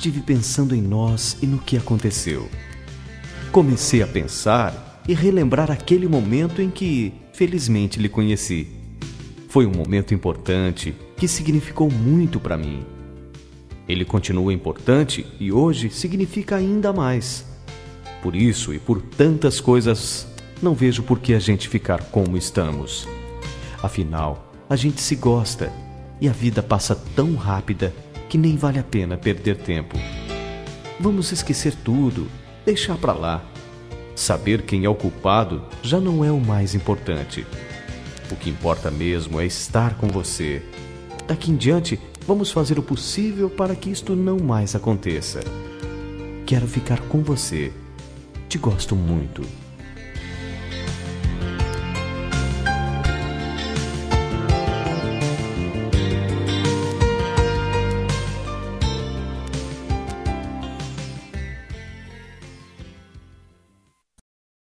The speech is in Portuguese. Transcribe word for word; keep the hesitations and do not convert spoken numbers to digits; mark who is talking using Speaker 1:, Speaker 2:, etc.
Speaker 1: estive pensando em nós e no que aconteceu. Comecei a pensar e relembrar aquele momento em que, felizmente, lhe conheci. Foi um momento importante que significou muito para mim. Ele continua importante e hoje significa ainda mais. Por isso e por tantas coisas, não vejo por que a gente ficar como estamos. Afinal, a gente se gosta e a vida passa tão rápida que nem vale a pena perder tempo. Vamos esquecer tudo, deixar pra lá. Saber quem é o culpado já não é o mais importante. O que importa mesmo é estar com você. Daqui em diante, vamos fazer o possível para que isto não mais aconteça. Quero ficar com você. Te gosto muito.